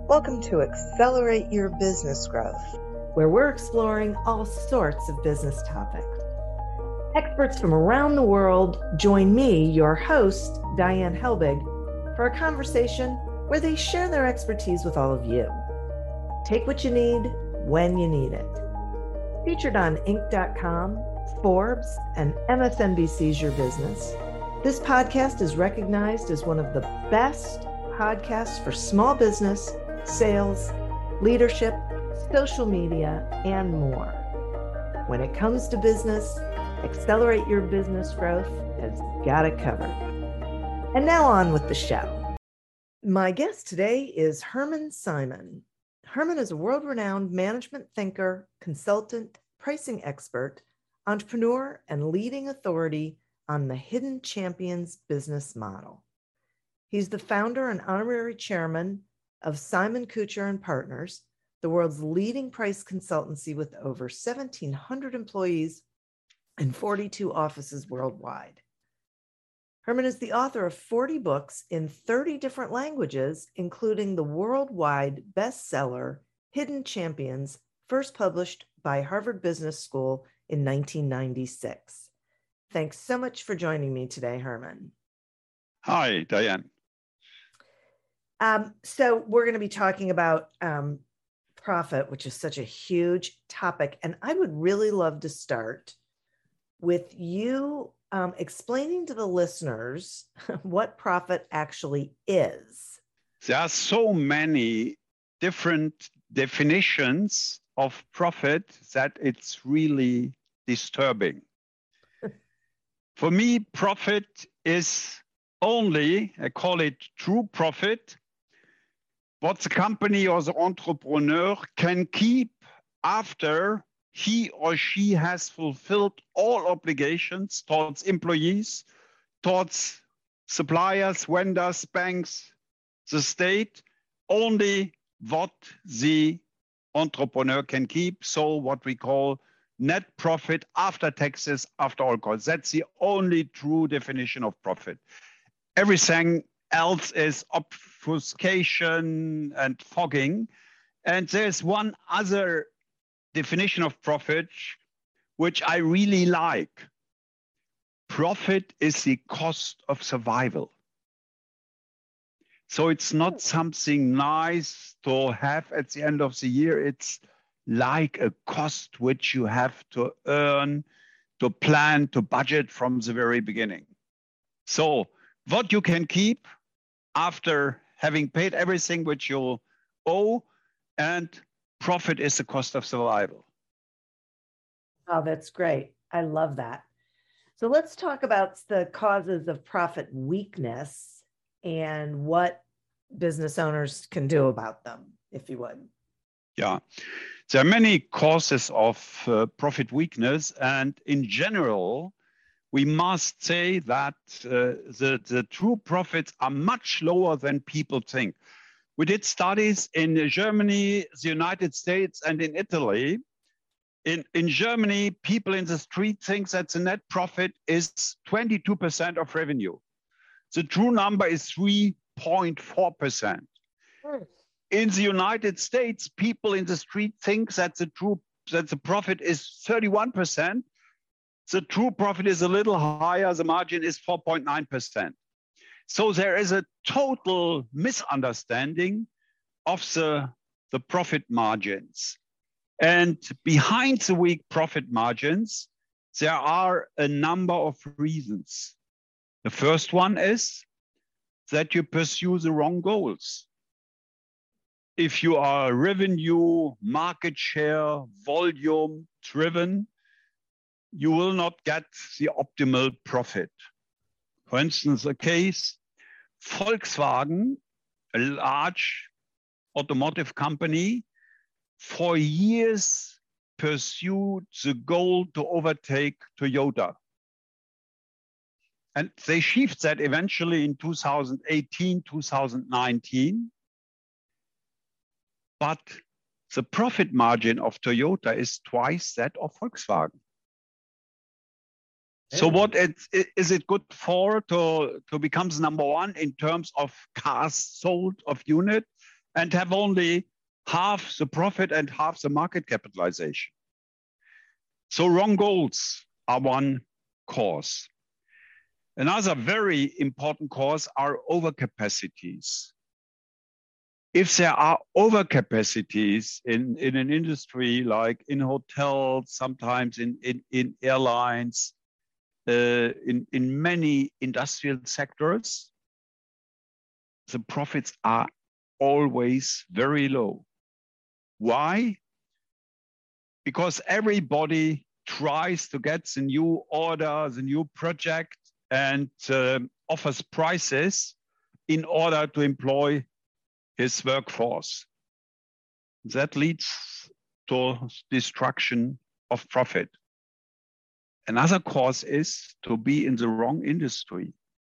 Welcome to Accelerate Your Business Growth, where we're exploring all sorts of business topics. Experts from around the world join me, your host, Diane Helbig, for a conversation where they share their expertise with all of you. Take what you need when you need it. Featured on Inc.com, Forbes, and MSNBC's Your Business, this podcast is recognized as one of the best podcasts for small business, sales, leadership, social media, and more. When it comes to business, Accelerate Your Business Growth has got it covered. And now on with the show. My guest today is Herman Simon. Herman is a world-renowned management thinker, consultant, pricing expert, entrepreneur, and leading authority on the Hidden Champions business model. He's the founder and honorary chairman of Simon Kucher and Partners, the world's leading price consultancy with over 1,700 employees and 42 offices worldwide. Herman is the author of 40 books in 30 different languages, including the worldwide bestseller Hidden Champions, first published by Harvard Business School in 1996. Thanks so much for joining me today, Herman. Hi, Diane. So we're going to be talking about profit, which is such a huge topic. And I would really love to start with you explaining to the listeners what profit actually is. There are so many different definitions of profit that it's really disturbing. For me, profit is only, I call it true profit, what the company or the entrepreneur can keep after he or she has fulfilled all obligations towards employees, towards suppliers, vendors, banks, the state, only what the entrepreneur can keep. So what we call net profit after taxes, after all costs. That's the only true definition of profit. Everything else is obfuscation and fogging. And there's one other definition of profit which I really like. Profit is the cost of survival. So it's not something nice to have at the end of the year. It's like a cost which you have to earn, to plan, to budget from the very beginning. So what you can keep after having paid everything which you owe, and profit is the cost of survival. Oh, that's great. I love that. So let's talk about the causes of profit weakness and what business owners can do about them, if you would. Yeah, there are many causes of profit weakness, and in general, we must say that the true profits are much lower than people think. We did studies in Germany, the United States, and in Italy. In Germany, people in the street think that the net profit is 22% of revenue. The true number is 3.4%. In the United States, people in the street think that the profit is 31%. The true profit is a little higher. The margin is 4.9%. So there is a total misunderstanding of the profit margins. And behind the weak profit margins, there are a number of reasons. The first one is that you pursue the wrong goals. If you are revenue, market share, volume driven, you will not get the optimal profit. For instance, a case, Volkswagen, a large automotive company, for years pursued the goal to overtake Toyota. And they achieved that eventually in 2018, 2019. But the profit margin of Toyota is twice that of Volkswagen. So what is it good for to become number one in terms of cars sold of unit? and have only half the profit and half the market capitalization. So wrong goals are one cause. Another very important cause are overcapacities. If there are overcapacities in an industry, like in hotels, sometimes in airlines, in many industrial sectors, the profits are always very low. Why? Because everybody tries to get the new order, the new project, and offers prices in order to employ his workforce. That leads to destruction of profit. Another cause is to be in the wrong industry.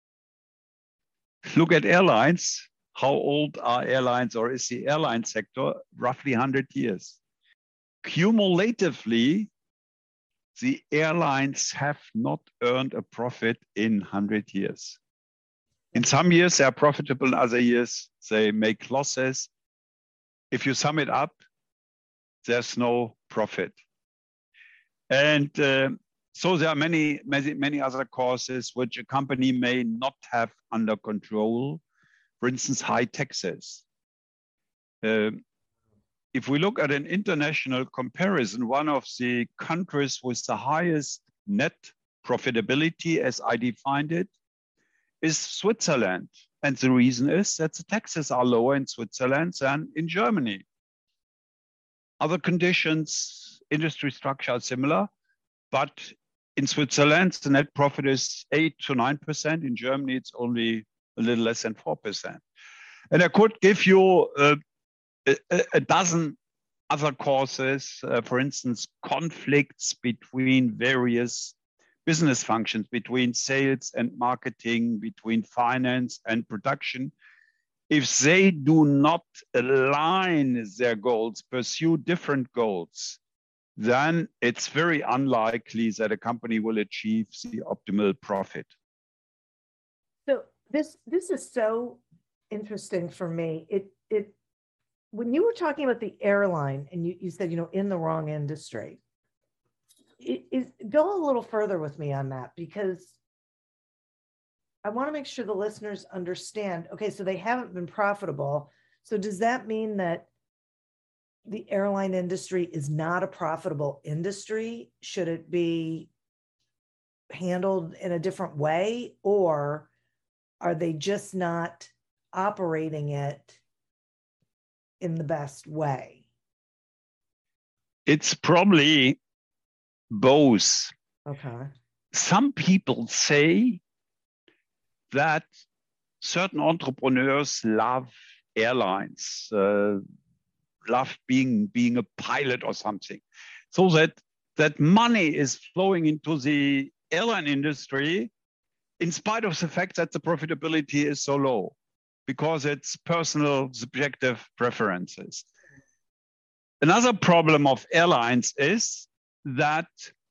Look at airlines. How old are airlines, or is the airline sector? Roughly 100 years. Cumulatively, the airlines have not earned a profit in 100 years. In some years, they are profitable. In other years, they make losses. If you sum it up, there's no profit. And so there are many other causes which a company may not have under control. For instance, high taxes. If we look at an international comparison, one of the countries with the highest net profitability, as I defined it, is Switzerland. And the reason is that the taxes are lower in Switzerland than in Germany. Other conditions, industry structure are similar, but in Switzerland, the net profit is 8 to 9%. In Germany, it's only a little less than 4%. And I could give you a dozen other causes, for instance, conflicts between various business functions, between sales and marketing, between finance and production. If they do not align their goals, pursue different goals, then it's very unlikely that a company will achieve the optimal profit. So this is so interesting for me. It when you were talking about the airline and you said, in the wrong industry, go a little further with me on that, because I want to make sure the listeners understand, okay, so they haven't been profitable. So does that mean that the airline industry is not a profitable industry? Should it be handled in a different way, or are they just not operating it in the best way? It's probably both. Okay. Some people say that certain entrepreneurs love airlines, love being a pilot or something, so that money is flowing into the airline industry in spite of the fact that the profitability is so low, because it's personal subjective preferences. Another problem of airlines is that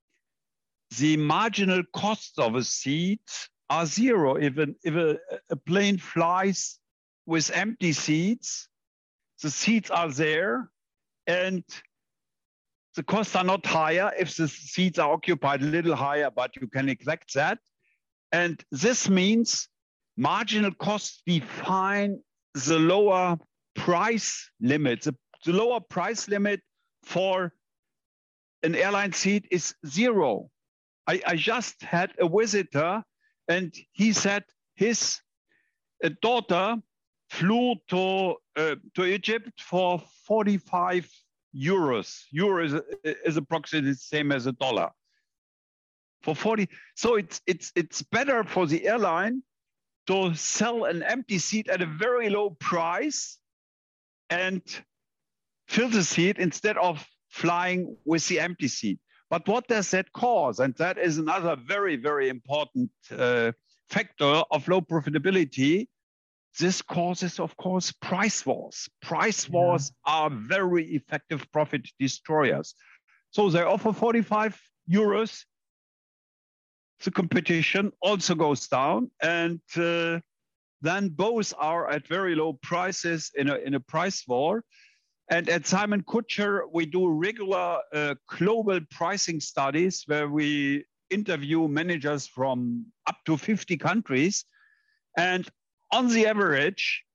the marginal costs of a seat are zero. If a plane flies with empty seats, the seats are there and the costs are not higher if the seats are occupied a little higher, but you can neglect that. And this means marginal costs define the lower price limit. The lower price limit for an airline seat is zero. I just had a visitor and he said his daughter flew to Egypt for 45 euros. Euro is approximately the same as a dollar. For 40, so it's better for the airline to sell an empty seat at a very low price and fill the seat instead of flying with the empty seat. But what does that cause? And that is another very, very important factor of low profitability. This causes, of course, price wars. Price wars are very effective profit destroyers. So they offer 45 euros. The competition also goes down, and then both are at very low prices in a price war. And at Simon Kucher, we do regular global pricing studies where we interview managers from up to 50 countries. And on the average,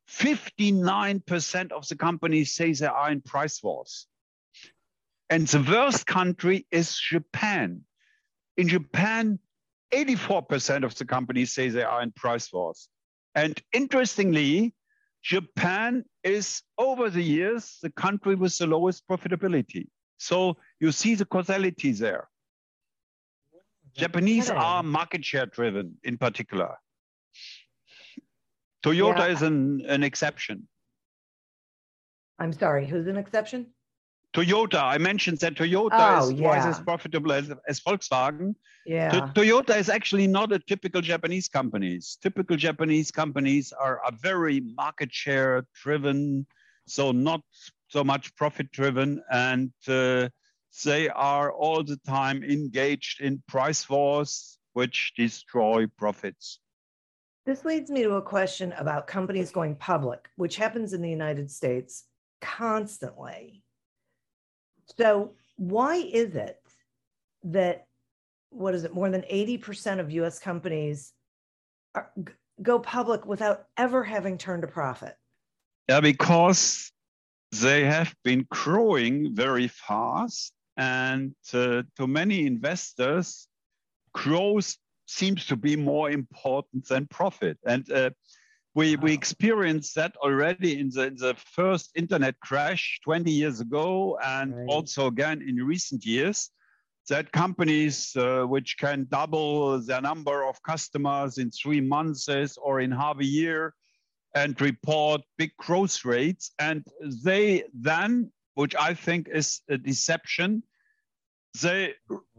59% of the companies say they are in price wars. And the worst country is Japan. In Japan, 84% of the companies say they are in price wars. And interestingly, Japan is, over the years, the country with the lowest profitability. So you see the causality there. Japanese are market share driven in particular. Toyota is an exception. I'm sorry, who's an exception? Toyota. I mentioned that Toyota is twice as profitable as Volkswagen. Yeah. Toyota is actually not a typical Japanese company. Typical Japanese companies are very market share driven, so not so much profit driven, and they are all the time engaged in price wars, which destroy profits. This leads me to a question about companies going public, which happens in the United States constantly. So why is it that, more than 80% of US companies go public without ever having turned a profit? Yeah, because they have been growing very fast, and to many investors, growth seems to be more important than profit. And we experienced that already in the first internet crash 20 years ago, and also again in recent years, that companies which can double their number of customers in 3 months or in half a year and report big growth rates. And they then, which I think is a deception, they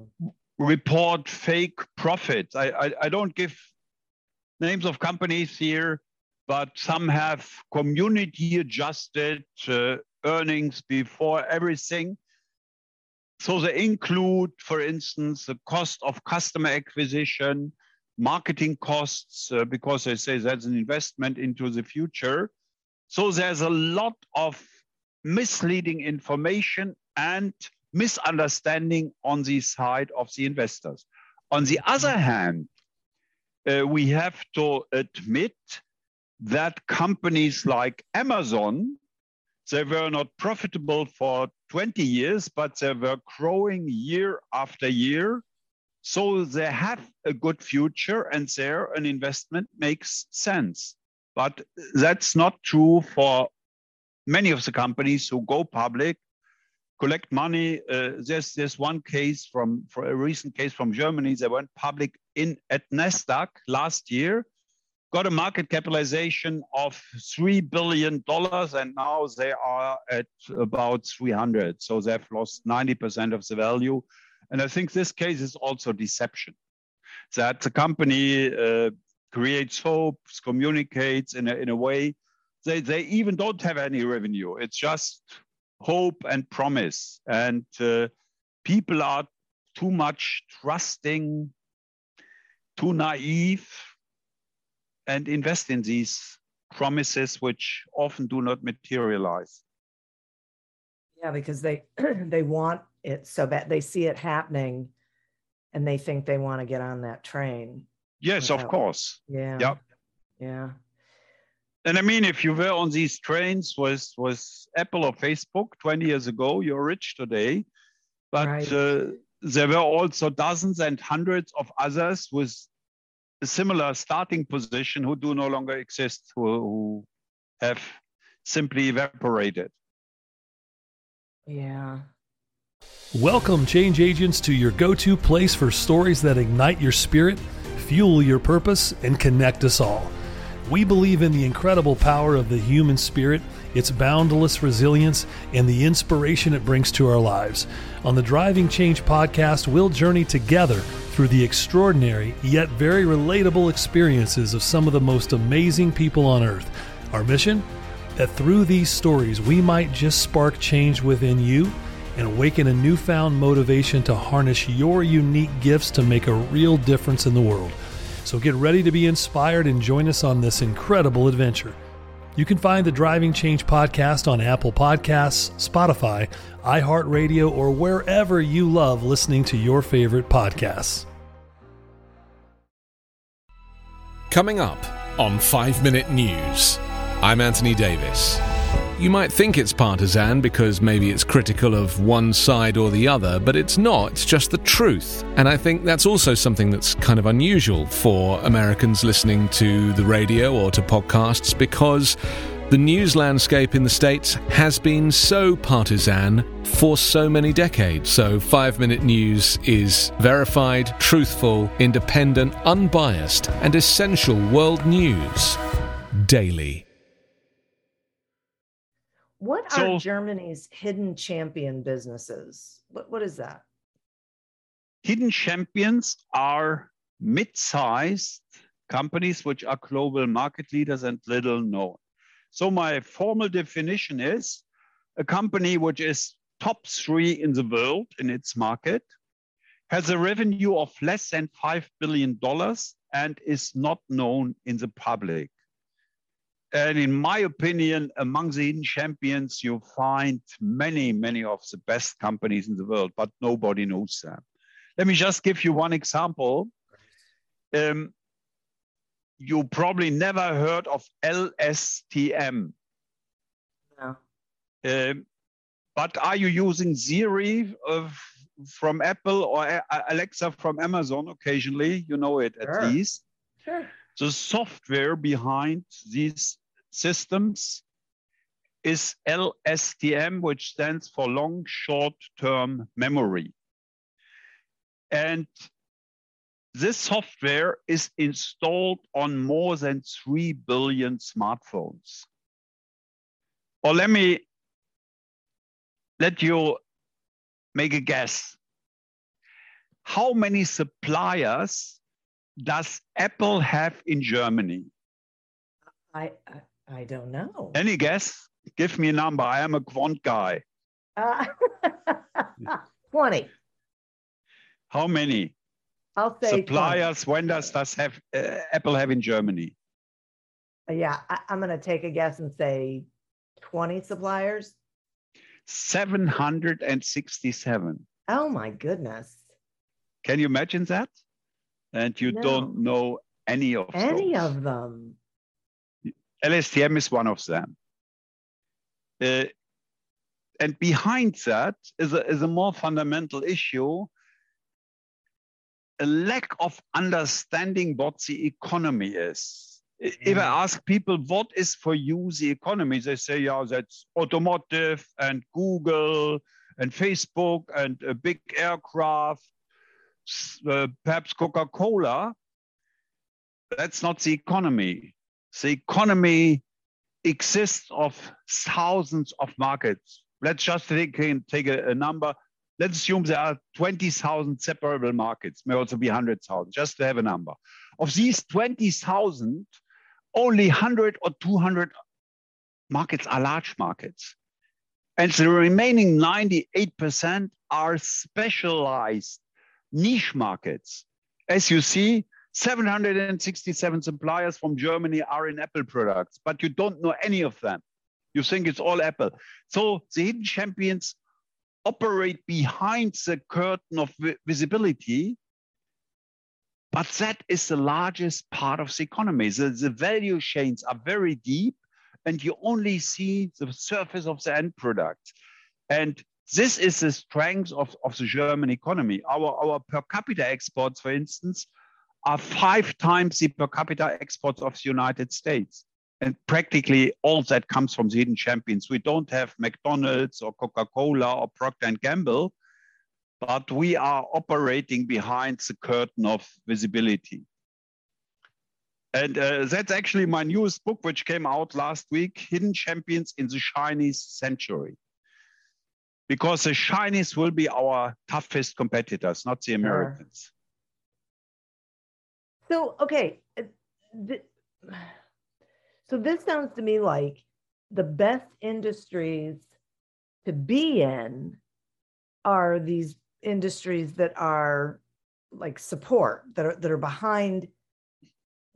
report fake profits. I don't give names of companies here, but some have community adjusted earnings before everything. So they include, for instance, the cost of customer acquisition, marketing costs, because they say that's an investment into the future. So there's a lot of misleading information and misunderstanding on the side of the investors. On the other hand, we have to admit that companies like Amazon, they were not profitable for 20 years, but they were growing year after year. So they have a good future, and there an investment makes sense. But that's not true for many of the companies who go public, collect money. There's one case for a recent case from Germany. They went public at Nasdaq last year, got a market capitalization of $3 billion, and now they are at about 300. So they've lost 90% of the value. And I think this case is also deception, that the company creates hopes, communicates in a way. They even don't have any revenue. It's just hope and promise. And people are too much trusting, too naive, and invest in these promises which often do not materialize. Yeah, because they want it so bad. They see it happening and they think they want to get on that train. Yes, of course. Yeah. Yep. Yeah. And I mean, if you were on these trains with Apple or Facebook 20 years ago, you're rich today. But there were also dozens and hundreds of others with a similar starting position who do no longer exist, who have simply evaporated. Yeah. Welcome, change agents, to your go-to place for stories that ignite your spirit, fuel your purpose, and connect us all. We believe in the incredible power of the human spirit, its boundless resilience, and the inspiration it brings to our lives. On the Driving Change podcast, we'll journey together through the extraordinary yet very relatable experiences of some of the most amazing people on earth. Our mission? That through these stories, we might just spark change within you and awaken a newfound motivation to harness your unique gifts to make a real difference in the world. So get ready to be inspired and join us on this incredible adventure. You can find the Driving Change podcast on Apple Podcasts, Spotify, iHeartRadio, or wherever you love listening to your favorite podcasts. Coming up on 5 Minute News, I'm Anthony Davis. You might think it's partisan because maybe it's critical of one side or the other, but it's not. It's just the truth. And I think that's also something that's kind of unusual for Americans listening to the radio or to podcasts, because the news landscape in the States has been so partisan for so many decades. So 5 Minute News is verified, truthful, independent, unbiased, and essential world news daily. What are Germany's hidden champion businesses? What is that? Hidden champions are mid-sized companies which are global market leaders and little known. So my formal definition is a company which is top 3 in the world in its market, has a revenue of less than $5 billion, and is not known in the public. And in my opinion, among the hidden champions, you find many, many of the best companies in the world, but nobody knows them. Let me just give you one example. You probably never heard of LSTM. No. But are you using Siri from Apple or Alexa from Amazon occasionally? You know it at least. Sure. The software behind these systems is LSTM, which stands for long short-term memory. And this software is installed on more than 3 billion smartphones. Or let me let you make a guess. How many suppliers does Apple have in Germany? I don't know. Any guess? Give me a number. I am a quant guy. 20. How many? I'll say suppliers, 20. vendors does have Apple have in Germany? Yeah, I'm going to take a guess and say 20 suppliers. 767. Oh my goodness. Can you imagine that? And you don't know any of them. LSTM is one of them. And behind that is a more fundamental issue, a lack of understanding what the economy is. If I ask people, what is for you the economy? They say, yeah, that's automotive and Google and Facebook and a big aircraft, perhaps Coca-Cola. That's not the economy. The economy exists of thousands of markets. Let's just take a number. Let's assume there are 20,000 separable markets, may also be 100,000, just to have a number. Of these 20,000, only 100 or 200 markets are large markets. And the remaining 98% are specialized niche markets. As you see, 767 suppliers from Germany are in Apple products, but you don't know any of them. You think it's all Apple. So the hidden champions operate behind the curtain of visibility, but that is the largest part of the economy. The value chains are very deep, and you only see the surface of the end product. And this is the strength of the German economy. Our per capita exports, for instance, are 5 times the per capita exports of the United States. And practically all that comes from the hidden champions. We don't have McDonald's or Coca-Cola or Procter & Gamble, but we are operating behind the curtain of visibility. And that's actually my newest book, which came out last week, Hidden Champions in the Chinese Century. Because the Chinese will be our toughest competitors, not the Americans. So, okay. So this sounds to me like the best industries to be in are these industries that are like support, that are behind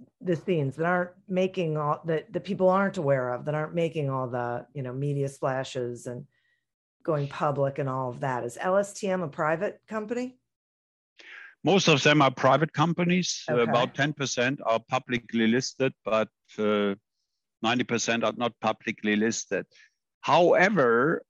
the scenes, that aren't making all that the people aren't aware of, that aren't making all the, media splashes and going public and all of that? Is LSTM a private company? Most of them are private companies. Okay. About 10% are publicly listed, but 90% are not publicly listed. However,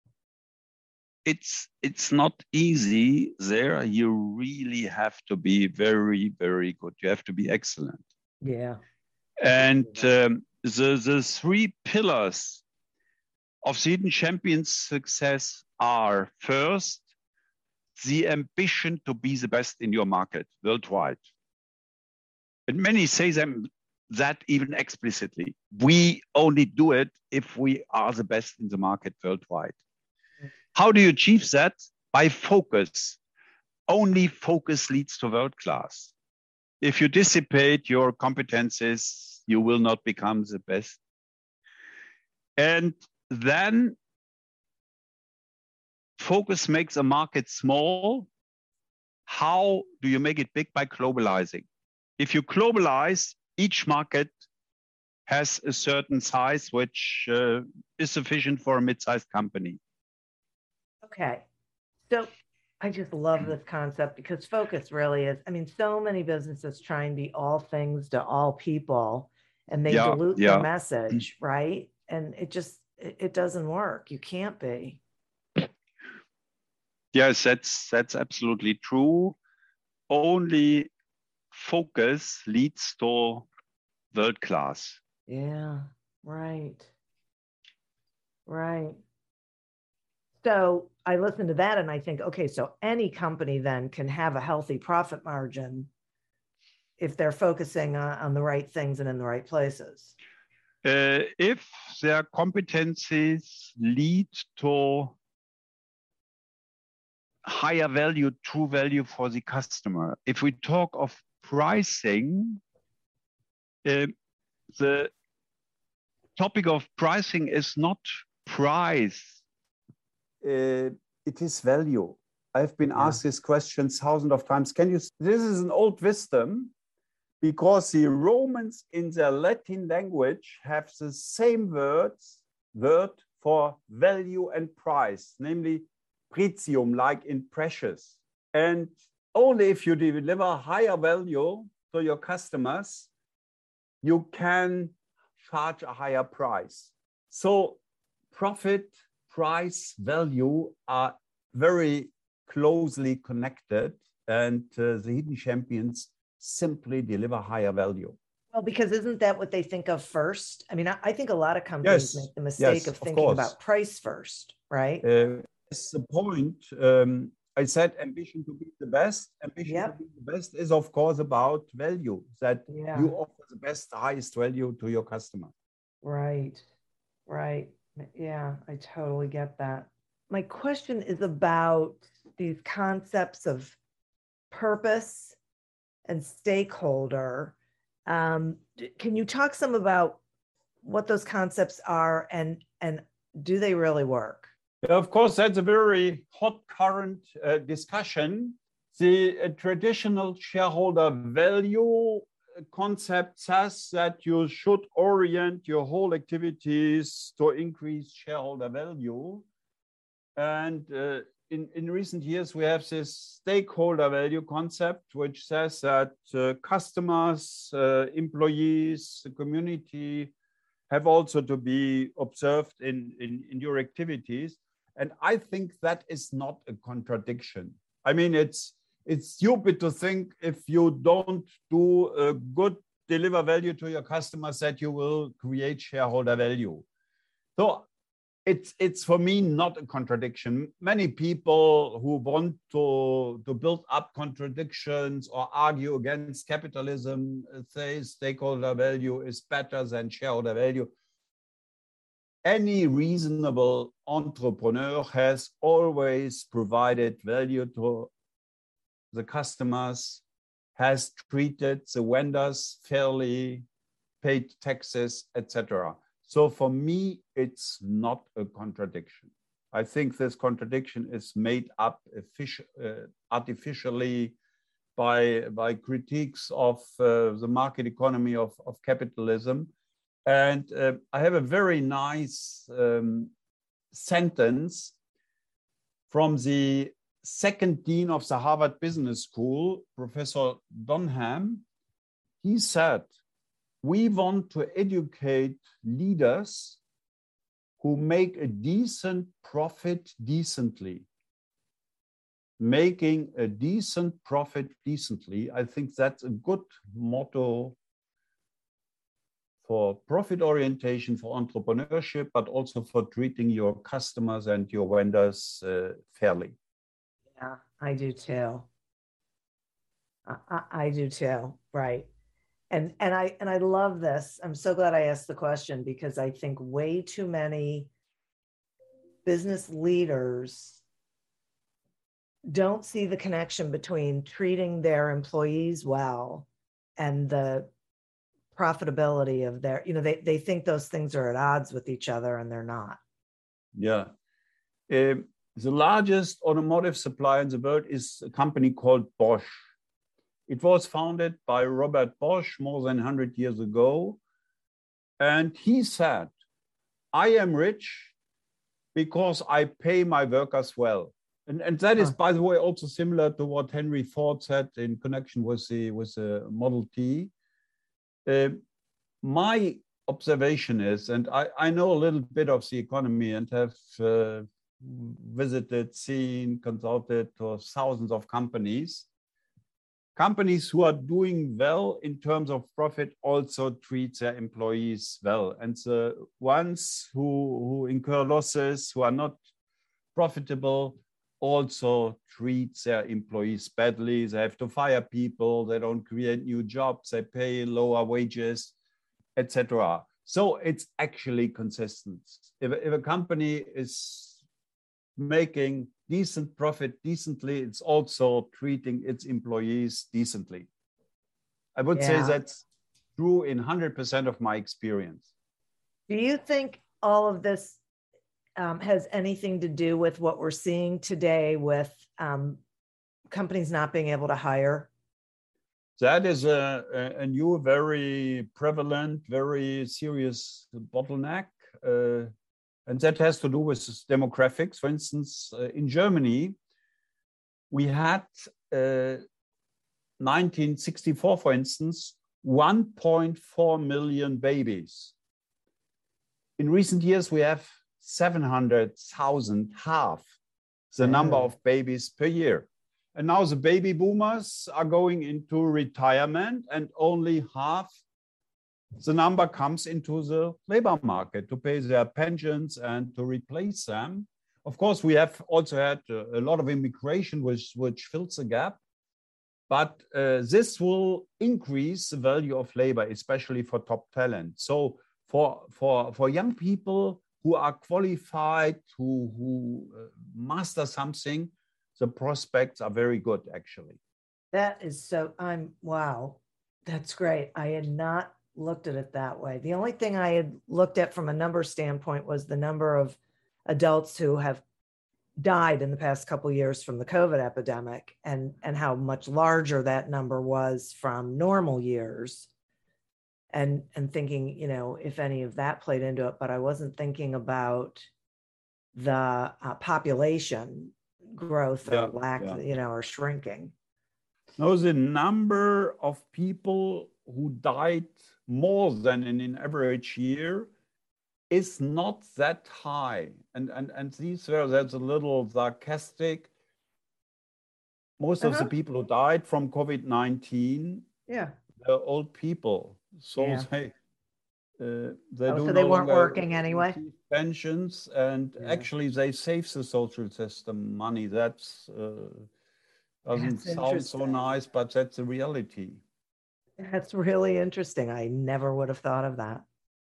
it's not easy there. You really have to be very, very good. You have to be excellent. Yeah. And the three pillars of the Hidden Champions success are: first, the ambition to be the best in your market worldwide. And many say that even explicitly. We only do it if we are the best in the market worldwide. How do you achieve that? By focus. Only focus leads to world class. If you dissipate your competences, you will not become the best. And then focus makes a market small. How do you make it big? By globalizing. If you globalize, each market has a certain size, which is sufficient for a mid-sized company. Okay. So I just love this concept, because focus really is, so many businesses try and be all things to all people, and they dilute the message, right? And it doesn't work. You can't be. Yes, that's absolutely true. Only focus leads to world class. Yeah, right. Right. So I listen to that and I think, okay, so any company then can have a healthy profit margin if they're focusing on the right things and in the right places. If their competencies lead to higher value, true value for the customer. If we talk of pricing, the topic of pricing is not price. It is value. I've been asked this question thousands of times. This is an old wisdom, because the Romans in their Latin language have the same word for value and price, namely pretium, like in precious. And only if you deliver higher value to your customers, you can charge a higher price. So profit, price, value are very closely connected, and the Hidden Champions simply deliver higher value. Well, because isn't that what they think of first? I think a lot of companies make the mistake of thinking about price first, right? That's the point. I said ambition to be the best. Ambition to be the best is, of course, about value, that you offer the best, highest value to your customer. Right, right. Yeah, I totally get that. My question is about these concepts of purpose and stakeholder. Can you talk some about what those concepts are, and do they really work? Of course, that's a very hot current discussion. The traditional shareholder value concept says that you should orient your whole activities to increase shareholder value. And in recent years, we have this stakeholder value concept, which says that customers, employees, the community have also to be observed in your activities. And I think that is not a contradiction. It's stupid to think if you don't do a good deliver value to your customers that you will create shareholder value. So it's for me not a contradiction. Many people who want to build up contradictions or argue against capitalism say stakeholder value is better than shareholder value. Any reasonable entrepreneur has always provided value to the customers, has treated the vendors fairly, paid taxes, etc. So for me, it's not a contradiction. I think this contradiction is made up artificially by critiques of the market economy of capitalism. And I have a very nice sentence from the second dean of the Harvard Business School, Professor Dunham. He said, "We want to educate leaders who make a decent profit decently." Making a decent profit decently. I think that's a good motto for profit orientation, for entrepreneurship, but also for treating your customers and your vendors fairly. Yeah, I do too. I do too. Right. And I love this. I'm so glad I asked the question, because I think way too many business leaders don't see the connection between treating their employees well and the profitability of their, they think those things are at odds with each other, and they're not. Yeah. The largest automotive supplier in the world is a company called Bosch. It was founded by Robert Bosch more than 100 years ago. And he said, "I am rich because I pay my workers well." And that is, by the way, also similar to what Henry Ford said in connection with the Model T. My observation is, and I know a little bit of the economy and have visited, seen, consulted to thousands of companies. Companies who are doing well in terms of profit also treat their employees well. And the ones who incur losses, who are not profitable, also treat their employees badly. They have to fire people, they don't create new jobs, they pay lower wages, etc. So it's actually consistent. If a company is making decent profit decently, it's also treating its employees decently. I would say that's true in 100% of my experience. Do you think all of this has anything to do with what we're seeing today with companies not being able to hire? That is a new, very prevalent, very serious bottleneck. And that has to do with demographics. For instance, in Germany, we had 1964, for instance, 1.4 million babies. In recent years, we have 700,000, half the number of babies per year. And now the baby boomers are going into retirement, and only half the number comes into the labor market to pay their pensions and to replace them. Of course, we have also had a lot of immigration, which fills the gap. But this will increase the value of labor, especially for top talent. So for young people who are qualified, who master something, the prospects are very good, actually. That is so, wow, that's great. I had not looked at it that way. The only thing I had looked at from a number standpoint was the number of adults who have died in the past couple of years from the COVID epidemic, and how much larger that number was from normal years. And thinking, if any of that played into it, but I wasn't thinking about the population growth or lack, or shrinking. No, the number of people who died more than in an average year is not that high. And that's a little sarcastic. Most of the people who died from COVID-19, they're old people. So they weren't working anyway. Pensions, and actually they save the social system money. That's doesn't sound so nice, but that's the reality. That's really interesting. I never would have thought of that.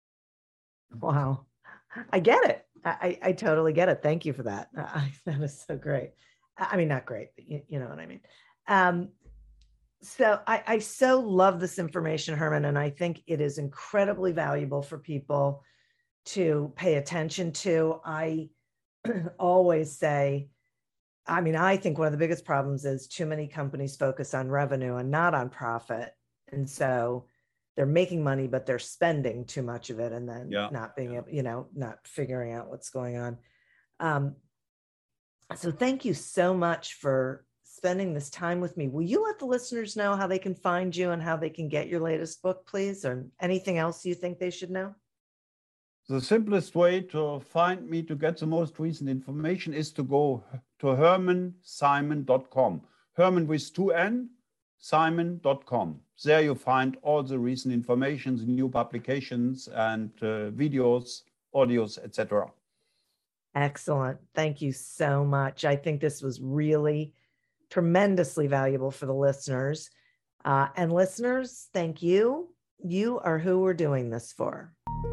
Wow. I get it. I totally get it. Thank you for that. That is so great. I mean, not great, but you know what I mean. So I so love this information, Herman, and I think it is incredibly valuable for people to pay attention to. I always say, I mean, I think one of the biggest problems is too many companies focus on revenue and not on profit. And so they're making money, but they're spending too much of it and then not being able, not figuring out what's going on. So thank you so much for spending this time with me. Will you let the listeners know how they can find you and how they can get your latest book, please? Or anything else you think they should know? The simplest way to find me, to get the most recent information, is to go to hermansimon.com. Herman with 2 N, simon.com. There you find all the recent information, the new publications and videos, audios, etc. Excellent. Thank you so much. I think this was really tremendously valuable for the listeners. And listeners, thank you. You are who we're doing this for.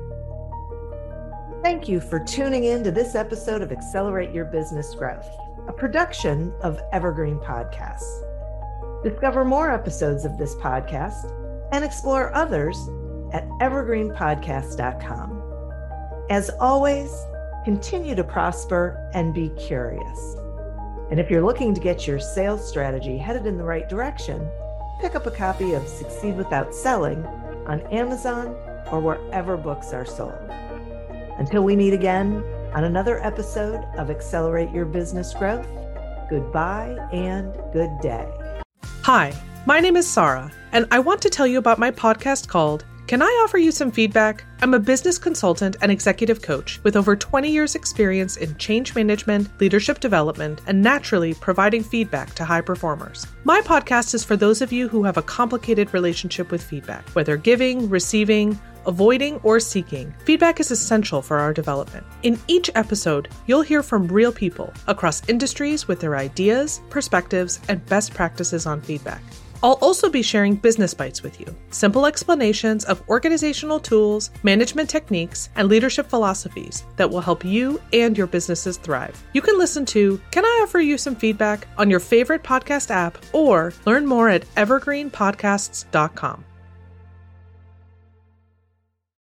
Thank you for tuning in to this episode of Accelerate Your Business Growth, a production of Evergreen Podcasts. Discover more episodes of this podcast and explore others at evergreenpodcast.com. As always, continue to prosper and be curious. And if you're looking to get your sales strategy headed in the right direction, pick up a copy of Succeed Without Selling on Amazon or wherever books are sold. Until we meet again on another episode of Accelerate Your Business Growth, goodbye and good day. Hi, my name is Sarah, and I want to tell you about my podcast called Can I Offer You Some Feedback? I'm a business consultant and executive coach with over 20 years experience in change management, leadership development, and naturally providing feedback to high performers. My podcast is for those of you who have a complicated relationship with feedback, whether giving, receiving, avoiding, or seeking. Feedback is essential for our development. In each episode, you'll hear from real people across industries with their ideas, perspectives, and best practices on feedback. I'll also be sharing business bites with you, simple explanations of organizational tools, management techniques, and leadership philosophies that will help you and your businesses thrive. You can listen to Can I Offer You Some Feedback on your favorite podcast app or learn more at evergreenpodcasts.com.